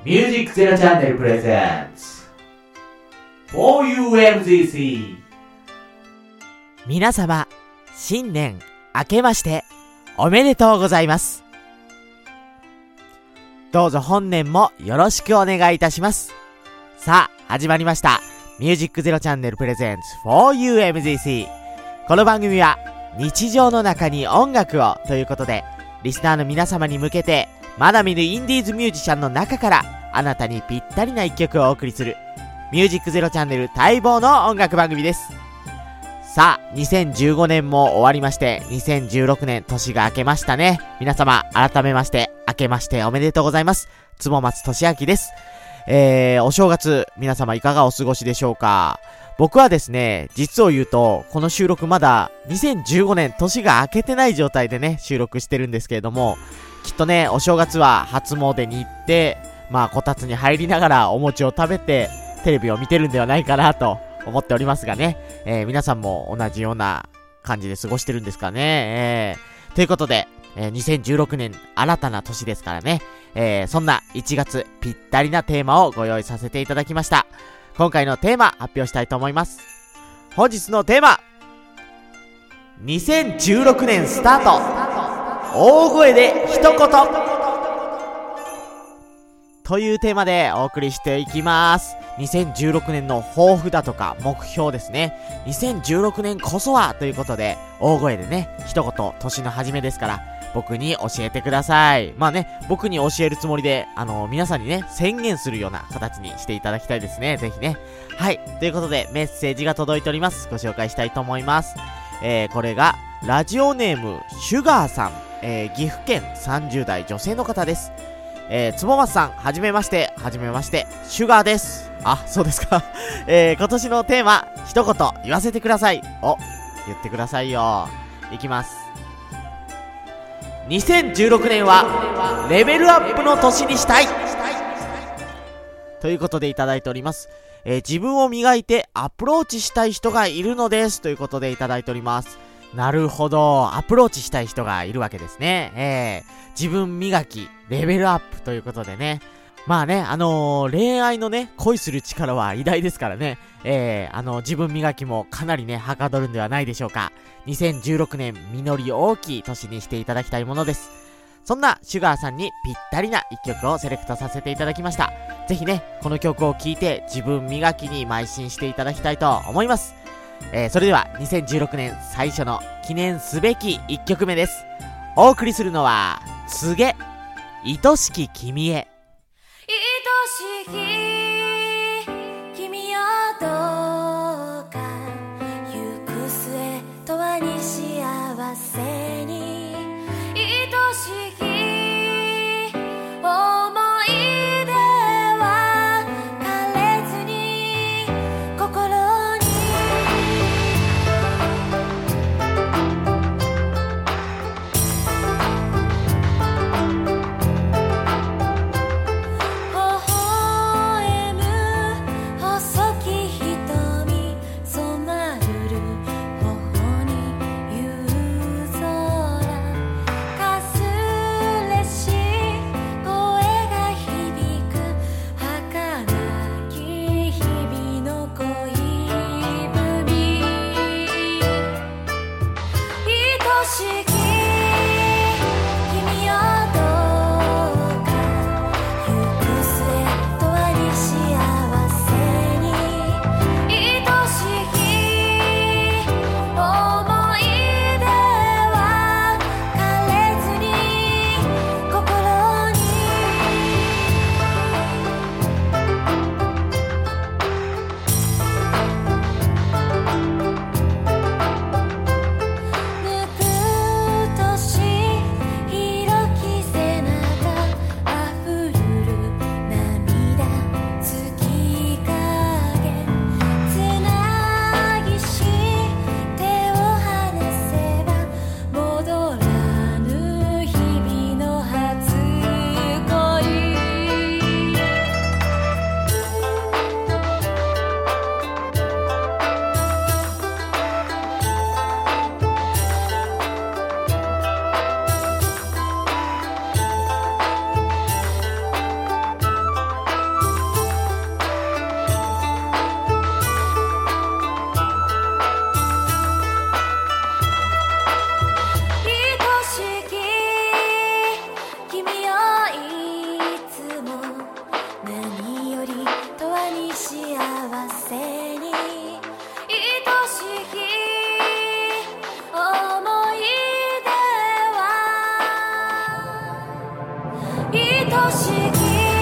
ミュージックゼロチャンネルプレゼンツ 4UMZC。 皆様、新年明けましておめでとうございます。どうぞ本年もよろしくお願いいたします。さあ、始まりましたミュージックゼロチャンネルプレゼンツ 4UMZC。 この番組は日常の中に音楽をということで、リスナーの皆様に向けてまだ見ぬインディーズミュージシャンの中からあなたにぴったりな一曲をお送りするミュージックゼロチャンネル待望の音楽番組です。さあ、2015年も終わりまして、2016年年が明けましたね。皆様改めまして明けましておめでとうございます。坪松俊明です。お正月皆様いかがお過ごしでしょうか。僕はですね、実を言うとこの収録まだ2015年年が明けてない状態でね収録してるんですけれども、きっとねお正月は初詣に行って、こたつに入りながらお餅を食べてテレビを見てるんではないかなと思っておりますがね、皆さんも同じような感じで過ごしてるんですかね。ということで、2016年新たな年ですからね、そんな1月ぴったりなテーマをご用意させていただきました。今回のテーマ発表したいと思います。本日のテーマ、2016年スタート大声で一言というテーマでお送りしていきます。2016年の抱負だとか目標ですね。2016年こそはということで大声でね一言、年の初めですから僕に教えてください。僕に教えるつもりで皆さんにね宣言するような形にしていただきたいですね。ぜひね。はい、ということでメッセージが届いております。ご紹介したいと思います。これがラジオネームシュガーさん、岐阜県30代女性の方です。坪松さん、はじめまして。はじめまして、シュガーです。あ、そうですか。今年のテーマ一言言わせてください。言ってくださいよ。いきます。2016年はレベルアップの年にしたいということでいただいております。自分を磨いてアプローチしたい人がいるのですということでいただいております。なるほど、アプローチしたい人がいるわけですね。自分磨きレベルアップということでね、恋愛のね恋する力は偉大ですからね。自分磨きもかなりねはかどるんではないでしょうか。2016年実り大きい年にしていただきたいものです。そんなシュガーさんにぴったりな一曲をセレクトさせていただきました。ぜひねこの曲を聴いて自分磨きに邁進していただきたいと思います。それでは2016年最初の記念すべき1曲目です。お送りするのは告げ、愛しき君へ。 愛しき君よどうか行く末とはに幸せに、愛しき思い出は枯れずに心に微笑しき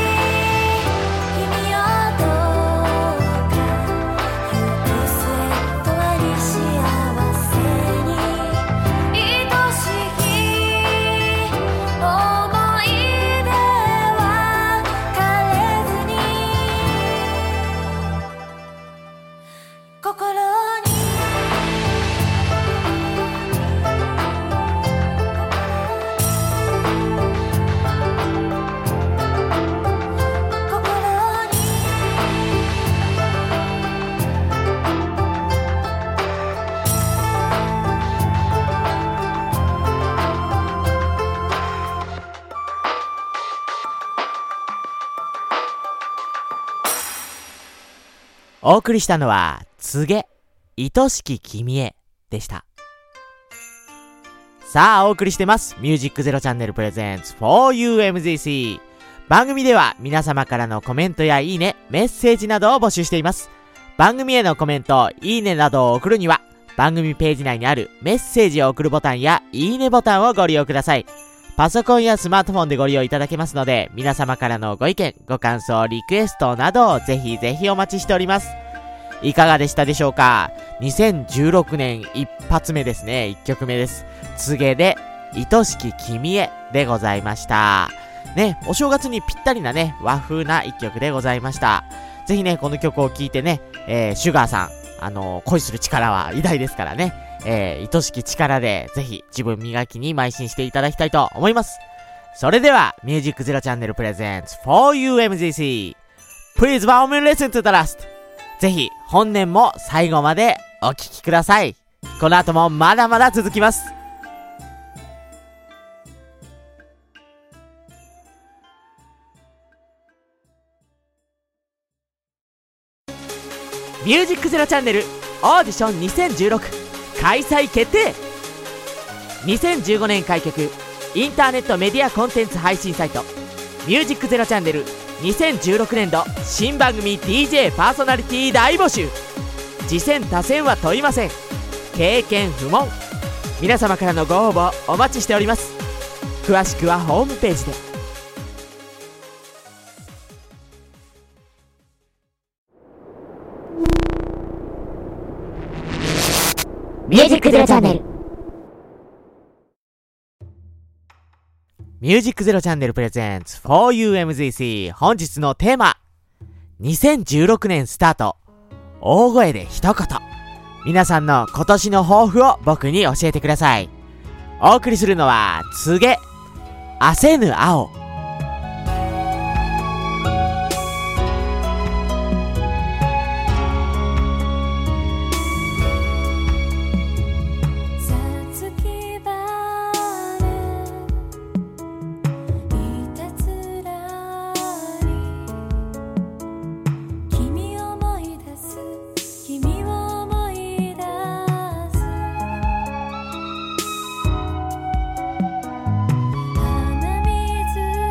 君よどうか行く末とはに幸せに愛しき思い出は枯れずに心にお送りしたのは告げ愛しき君へでした。さあお送りしてますミュージックゼロチャンネルプレゼンツ 4UMZC。 番組では皆様からのコメントやいいね、メッセージなどを募集しています。番組へのコメント、いいねなどを送るには番組ページ内にあるメッセージを送るボタンやいいねボタンをご利用ください。パソコンやスマートフォンでご利用いただけますので、皆様からのご意見、ご感想、リクエストなどをぜひぜひお待ちしております。いかがでしたでしょうか。2016年一発目ですね。一曲目です。告げで愛しき君へでございましたね。お正月にぴったりなね、和風な一曲でございました。ぜひね、この曲を聴いてね、シュガーさん、恋する力は偉大ですからね、愛しき力でぜひ自分磨きに邁進していただきたいと思います。それではミュージックゼロチャンネルプレゼンツ 4UMZC Please warm and listen to the last。 ぜひ本年も最後までお聴きください。この後もまだまだ続きます。ミュージックゼロチャンネルオーディション2016開催決定。2015年開局インターネットメディアコンテンツ配信サイトミュージックゼロチャンネル2016年度新番組 DJ パーソナリティ大募集。次戦他戦は問いません。経験不問。皆様からのご応募お待ちしております。詳しくはホームページで。 ミュージックゼロチャンネル。 ミュージックゼロチャンネルプレゼンツ 4UMZC。 本日のテーマ、2016年スタート、大声で一言。皆さんの今年の抱負を僕に教えてください。お送りするのは告げ焦ぬ青。 鼻水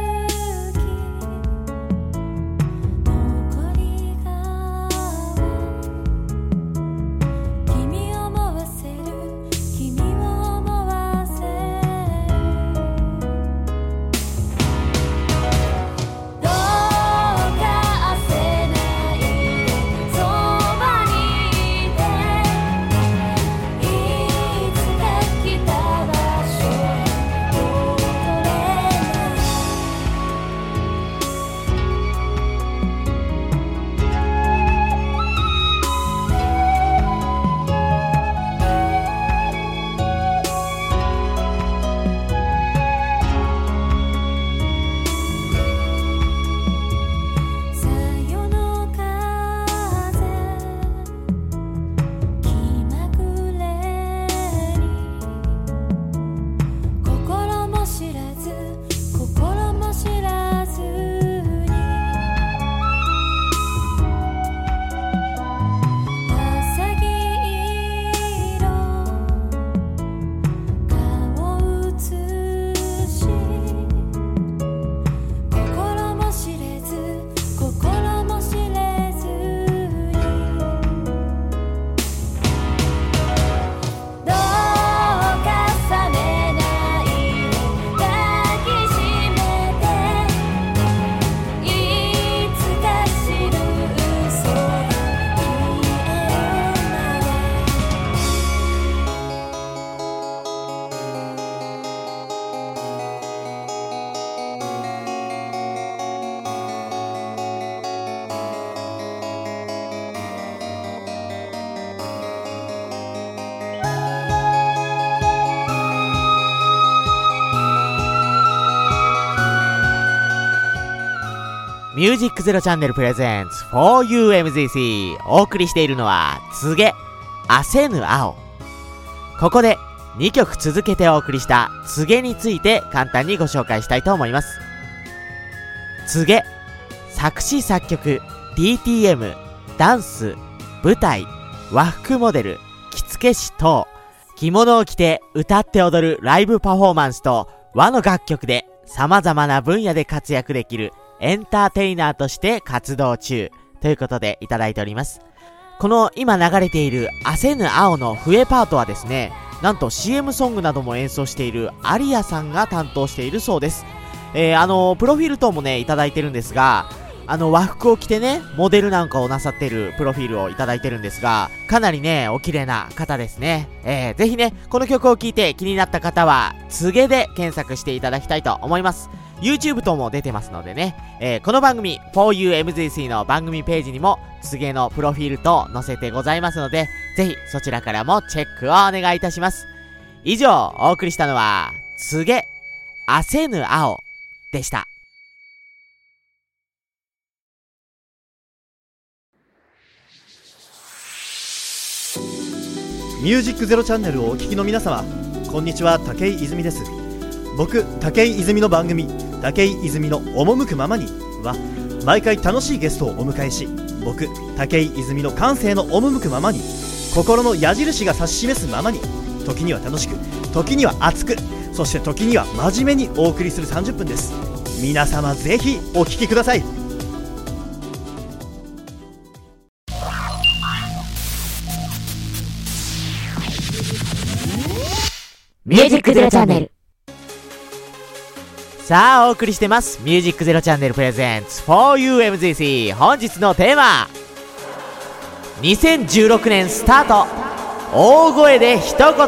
ミュージックゼロチャンネルプレゼンツ 4UMZC お送りしているのは告げ焦ぬ青。ここで2曲続けてお送りした告げについて簡単にご紹介したいと思います。告げ、作詞作曲 DTM、 ダンス、舞台、和服モデル、着付け師等、着物を着て歌って踊るライブパフォーマンスと和の楽曲で様々な分野で活躍できるエンターテイナーとして活動中ということでいただいております。この今流れている焦ぬ青の笛パートはですね、なんと CM ソングなども演奏しているアリアさんが担当しているそうです。プロフィール等もねいただいてるんですが、和服を着てねモデルなんかをなさっているプロフィールをいただいてるんですが、かなりねお綺麗な方ですね。ぜひねこの曲を聴いて気になった方は告げで検索していただきたいと思います。 YouTube 等も出てますのでね、この番組 4UMZC の番組ページにも告げのプロフィール等載せてございますので、ぜひそちらからもチェックをお願いいたします。以上お送りしたのは告げ焦ぬ青でした。 ミュージックゼロチャンネルをお聞きの皆様、こんにちは、武井泉です。僕、武井泉の番組武井泉の赴くままには毎回楽しいゲストをお迎えし、僕、武井泉の感性の赴くままに、心の矢印が指し示すままに、時には楽しく、時には熱く、そして時には真面目にお送りする30分です。皆様ぜひお聞きください。 ミュージックゼロチャンネル。 さあお送りしてますミュージックゼロチャンネルプレゼンツ 4UMZC。 本日のテーマ、2016年スタート、大声で一言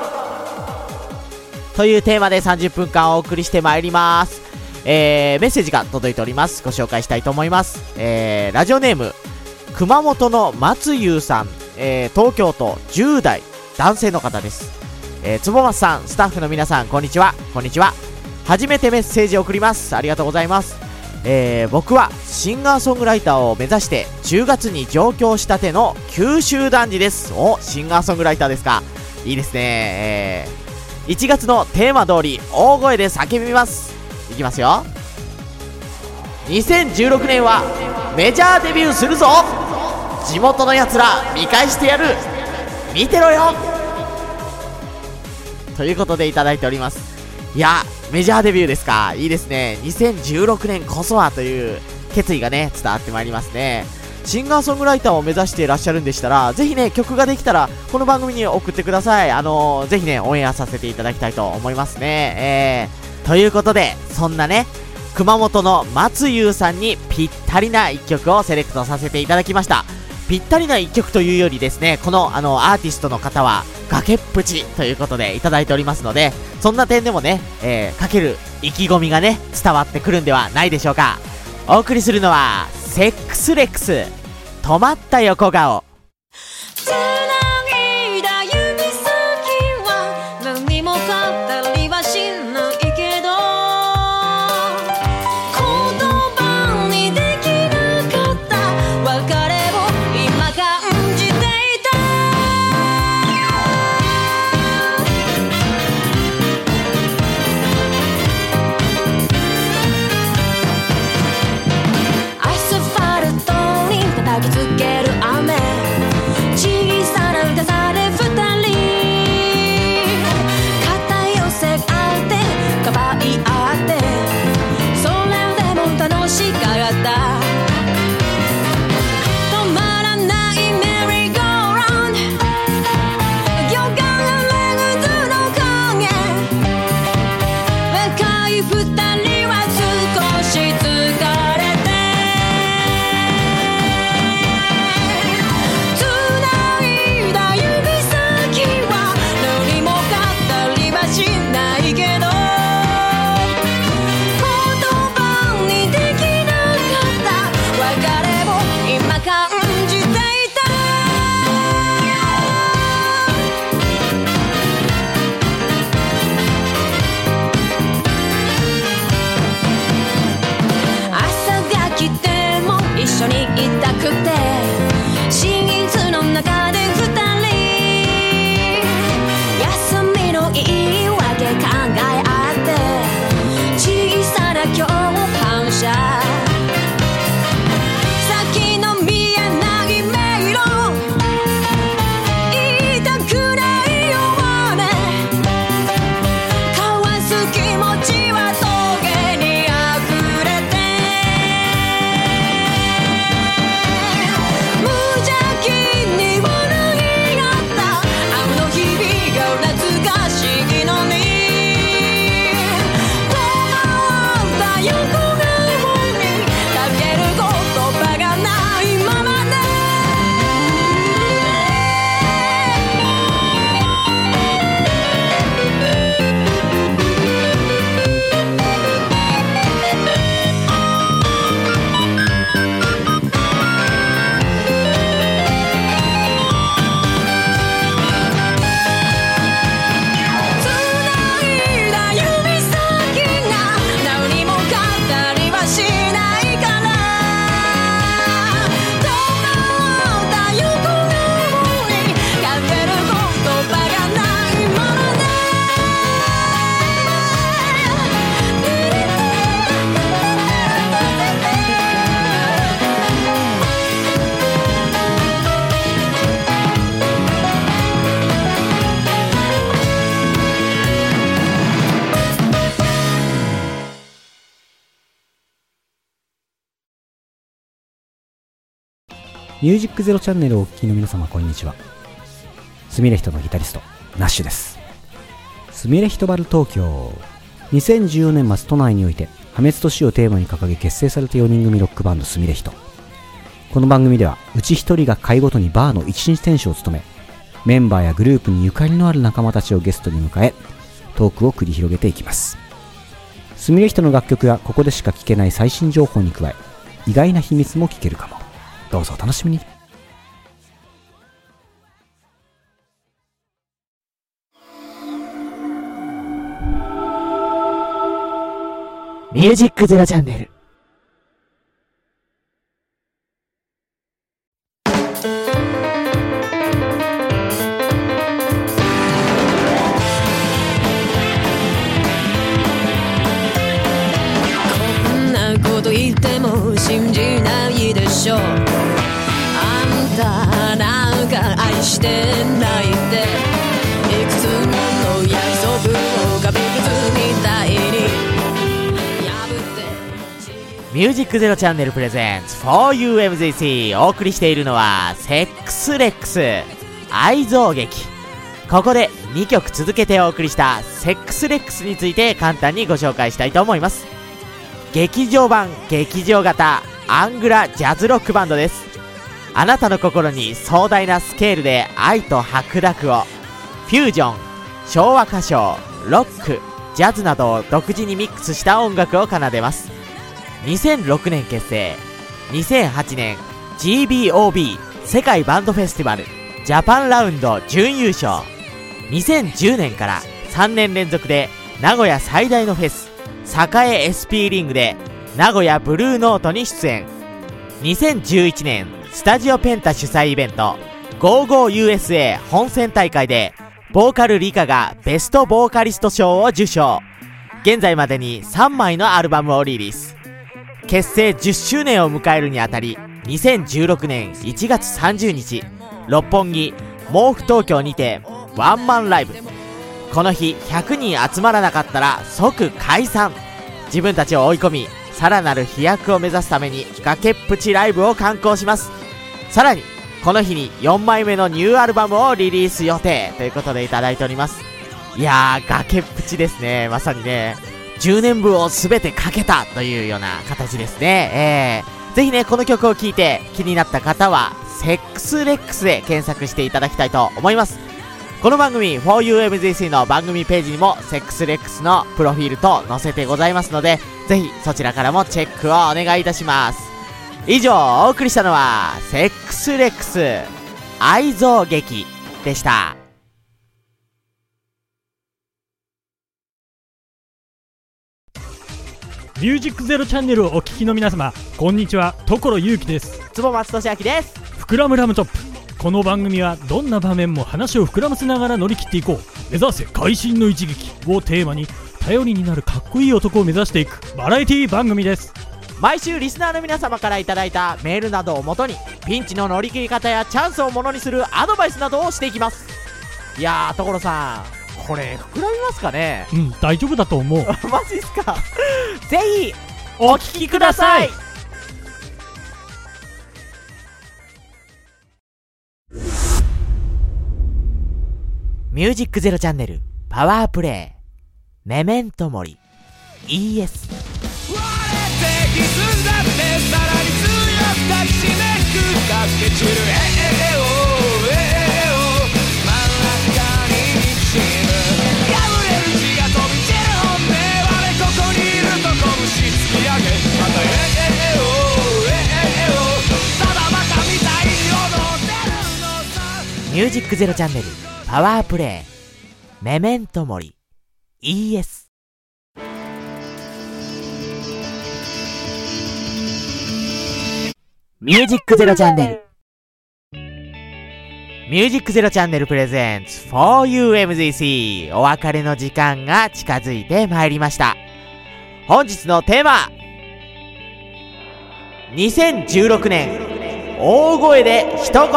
というテーマで30分間お送りしてまいります。メッセージが届いております。ご紹介したいと思います。ラジオネーム熊本の松優さん、東京都10代男性の方です。つぼますさん、スタッフの皆さん、こんにちは。こんにちは。初めてメッセージを送ります。ありがとうございます。僕はシンガーソングライターを目指して10月に上京したての九州男児です。お、シンガーソングライターですか。いいですね。1月のテーマ通り大声で叫びます。いきますよ。2016年はメジャーデビューするぞ。地元のやつら見返してやる。見てろよ。ということでいただいております。いや、メジャーデビューですか。いいですね。2016年こそはという決意がね伝わってまいりますね。シンガーソングライターを目指していらっしゃるんでしたら、ぜひね曲ができたらこの番組に送ってください。ぜひねオンエアさせていただきたいと思いますね。ということで、そんなね熊本の松優さんにぴったりな一曲をセレクトさせていただきました。ぴったりな一曲というよりですね、このアーティストの方は崖っぷちということでいただいておりますので、そんな点でもね、かける意気込みがね伝わってくるんではないでしょうか。お送りするのはセックスレックス、止まった横顔。 つなぎだ指先は何も語りはしないけど、言葉にできなかった別れを今感じていた。アスファルトに叩きつける雨、小さな傘で二人肩寄せ合ってかばい合って、それでも楽しかった止まらないメリーゴーラウンド、よがられる図の影、若い二人は少し疲れて緒にいたくて寝室の中で二人休みの言い訳考え合って小さな共犯者先の見えない迷路言いたくないよね交わす気持ちは峠にあふれて無邪気に笑い合ったあの日々が懐かしいのに止まった横顔にかける言葉がないままで繋いだ指先が何も語りはしないから止まった横顔にかける言葉がないままでミュージックゼロチャンネルをお聞きの皆様こんにちは。すみれひとのギタリストナッシュです。すみれひとバル東京。2014年末都内において破滅と死をテーマに掲げ結成された4人組ロックバンドすみれひと。この番組ではうち一人が回ごとにバーの一日店主を務め、メンバーやグループにゆかりのある仲間たちをゲストに迎えトークを繰り広げていきます。すみれひとの楽曲やここでしか聞けない最新情報に加え、意外な秘密も聞けるかも。どうぞお楽しみに。 ミュージックゼロチャンネル。 こんなこと言っても信じないでしょ。あんたなんか愛してないっていくつもの約束を壁傷みたいに破ってミュージックゼロチャンネルプレゼンツ 4UMZC。 お送りしているのはセックスレックス愛憎劇。ここで2曲続けてお送りしたセックスレックスについて簡単にご紹介したいと思います。劇場版劇場型アングラジャズロックバンドです。あなたの心に壮大なスケールで愛と白濁を、フュージョン、昭和歌唱、ロック、ジャズなどを独自にミックスした音楽を奏でます。2006年結成、2008年 GBOB 世界バンドフェスティバルジャパンラウンド準優勝。2010年から3年連続で名古屋最大のフェス栄 SP リングで名古屋ブルーノートに出演。2011年スタジオペンタ主催イベント GoGoUSA 本選大会でボーカルリカがベストボーカリスト賞を受賞。現在までに3枚のアルバムをリリース。結成10周年を迎えるにあたり2016年1月30日六本木毛布東京にてワンマンライブ。この日100人集まらなかったら即解散。自分たちを追い込みさらなる飛躍を目指すために崖っぷちライブを敢行します。さらにこの日に4枚目のニューアルバムをリリース予定ということでいただいております。いやー崖っぷちですね。まさにね10年分を全てかけたというような形ですね。ぜひねこの曲を聴いて気になった方はセックスレックスで検索していただきたいと思います。この番組 4UMZC の番組ページにもセックスレックスのプロフィールと載せてございますので、ぜひそちらからもチェックをお願いいたします。以上お送りしたのはセックスレックス愛憎劇でした。ミミュージックゼロチャンネルをお聞きの皆様、こんにちは。所ゆうきです。 坪松俊明です。 膨らむラムトップ。この番組はどんな場面も話を膨らませながら乗り切っていこう、目指せ会心の一撃をテーマに、頼りになるかっこいい男を目指していくバラエティ番組です。 毎週リスナーの皆様からいただいたメールなどをもとに、ピンチの乗り切り方やチャンスをものにするアドバイスなどをしていきます。いやー、所さん、これ膨らみますかね。 大丈夫だと思う。 マジっすか。ぜひお聞きください。ミュージックゼロチャンネルパワープレイメメントモリ ES。 割れて歪んだってさらに強く抱きしめく駆け散る真ん中に滲む破れる血が飛び散る本音はここにいると拳突き上げまたただバカみたいに踊ってるのさ。ミュージックゼロチャンネルパワープレイメメントモリ ES。 ミュージックゼロチャンネルミュージックゼロチャンネルプレゼンツ 4UMZC。 お別れの時間が近づいてまいりました。本日のテーマ、2016年大声で一言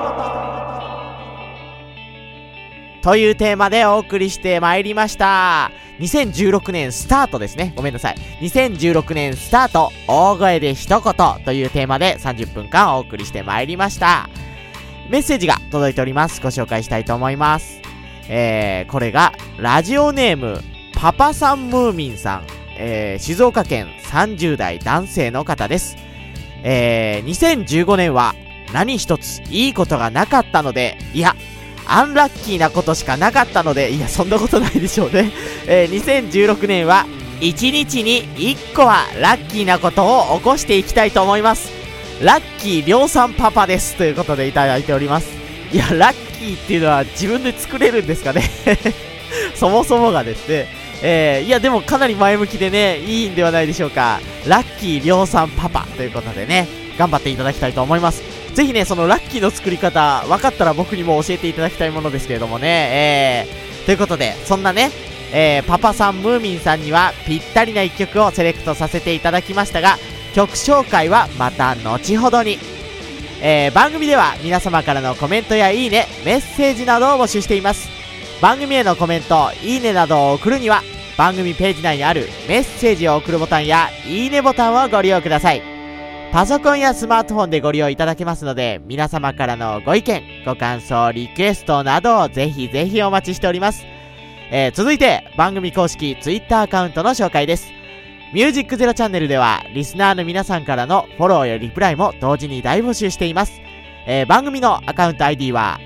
というテーマでお送りしてまいりました。2016年スタートですね。ごめんなさい。2016年スタート、大声で一言というテーマで30分間お送りしてまいりました。メッセージが届いております。ご紹介したいと思います。これがラジオネームパパさんムーミンさん、静岡県30代男性の方です。2015年は何一ついいことがなかったので、いやアンラッキーなことしかなかったので、いやそんなことないでしょうね。2016年は1日に1個はラッキーなことを起こしていきたいと思います。ラッキー量産パパですということでいただいております。いやラッキーっていうのは自分で作れるんですかね。そもそもがですね、いやでもかなり前向きでね、いいんではないでしょうか。ラッキー量産パパということでね、頑張っていただきたいと思います。ぜひね、そのラッキーの作り方分かったら僕にも教えていただきたいものですけれどもね、ということでそんなね、パパさんムーミンさんにはぴったりな一曲をセレクトさせていただきましたが、曲紹介はまた後ほどに。番組では皆様からのコメントやいいね、メッセージなどを募集しています。番組へのコメント、いいねなどを送るには番組ページ内にあるメッセージを送るボタンやいいねボタンをご利用ください。パソコンやスマートフォンでご利用いただけますので、皆様からのご意見、ご感想、リクエストなどをぜひぜひお待ちしております。続いて番組公式 Twitter アカウントの紹介です。ミュージックゼロチャンネルではリスナーの皆さんからのフォローやリプライも同時に大募集しています。番組のアカウント ID は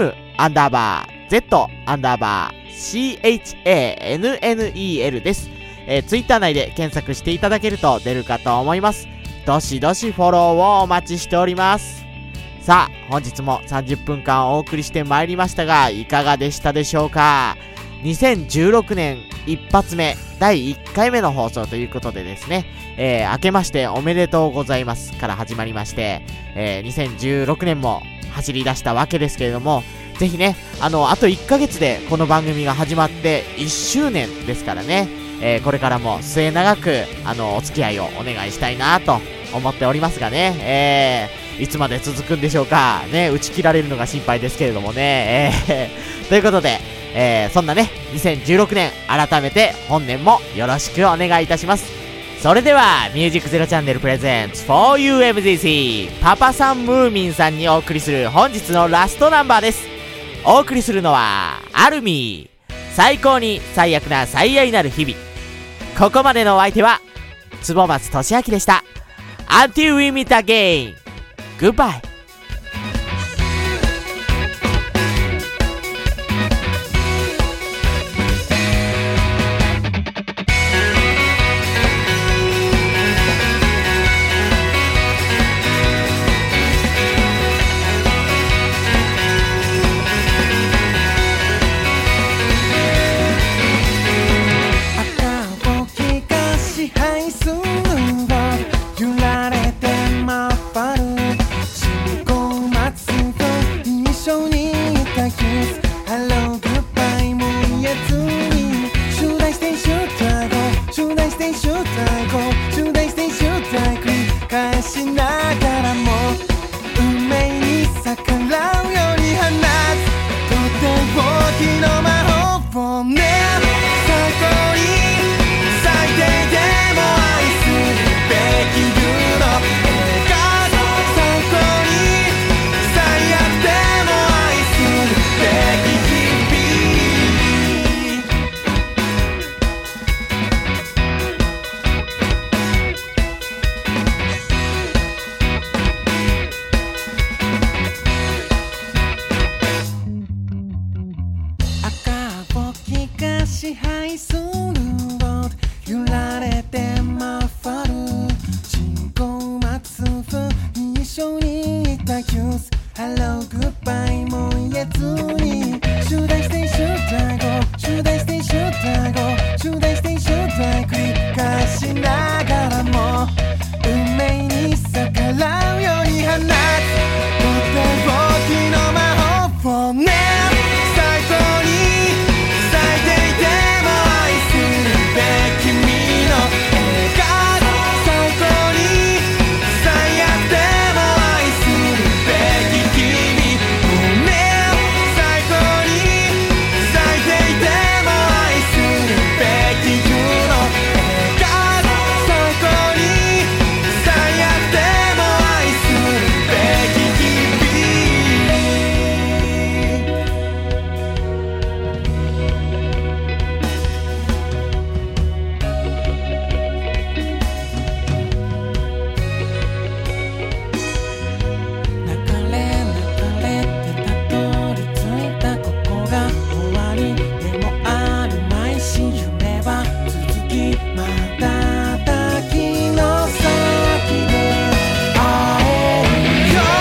M_Z_CHANNEL です。Twitter 内で検索していただけると出るかと思います。どしどしフォローをお待ちしております。さあ本日も30分間お送りしてまいりましたが、いかがでしたでしょうか。2016年一発目第1回目の放送ということでですね、明けましておめでとうございますから始まりまして、2016年も走り出したわけですけれども、ぜひね、あと1ヶ月でこの番組が始まって1周年ですからね、これからも末永くお付き合いをお願いしたいなと思っておりますがね、いつまで続くんでしょうかね、打ち切られるのが心配ですけれどもね、ということで、そんなね2016年改めて本年もよろしくお願いいたします。それではミュージックゼロチャンネルプレゼンツ 4UMZC パパさんムーミンさんにお送りする本日のラストナンバーです。お送りするのはアルミー、最高に最悪な最愛なる日々。ここまでのお相手は坪松俊明でした。 Until we meet again, goodbye。 赤を気が支配する題後集大して集大繰り返しながらも運命に逆らうように放つとっておきの魔法をね最高に最低でも愛するべきYouの映画最高に最悪でも愛するべき日々赤ぼきが支配する揺られて回る信号待つふ一緒にいたユース Hello Goodbye も言えずに集大して集大後集大して集大後集大して集大繰り返しながらも運命に逆らうように放つとっておきの魔法をね最高に最低でも愛するべき君の映画最高に最悪でも愛するべき君もね最高に最低でも愛するべきYouの映画最高に最悪でも愛するべき君流れてたどり着いたここが終わりでもあるまいし夢は続き瞬きの先で会えるよ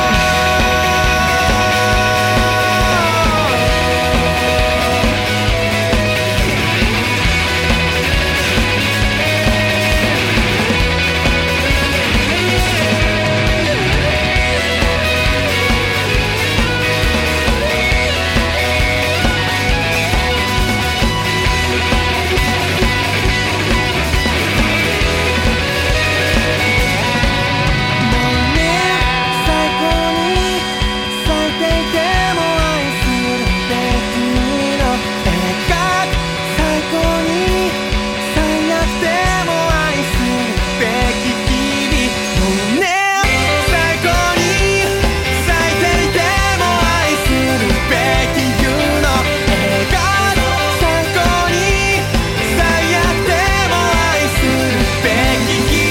最高に最低でも愛するべき君の映画最高に最悪でも愛するべき君もね最高に最低でも愛するべきYouの映画最高に最悪でも愛するべき君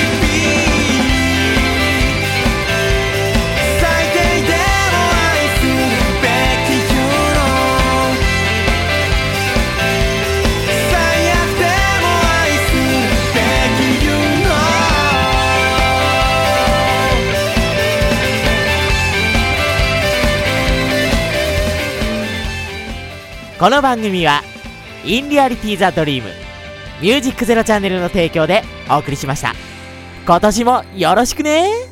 最低でも愛するべきYouの最悪でも愛するべきYouのこの番組はインリアリティザドリームミュージックゼロチャンネルの提供でお送りしました。今年もよろしくね。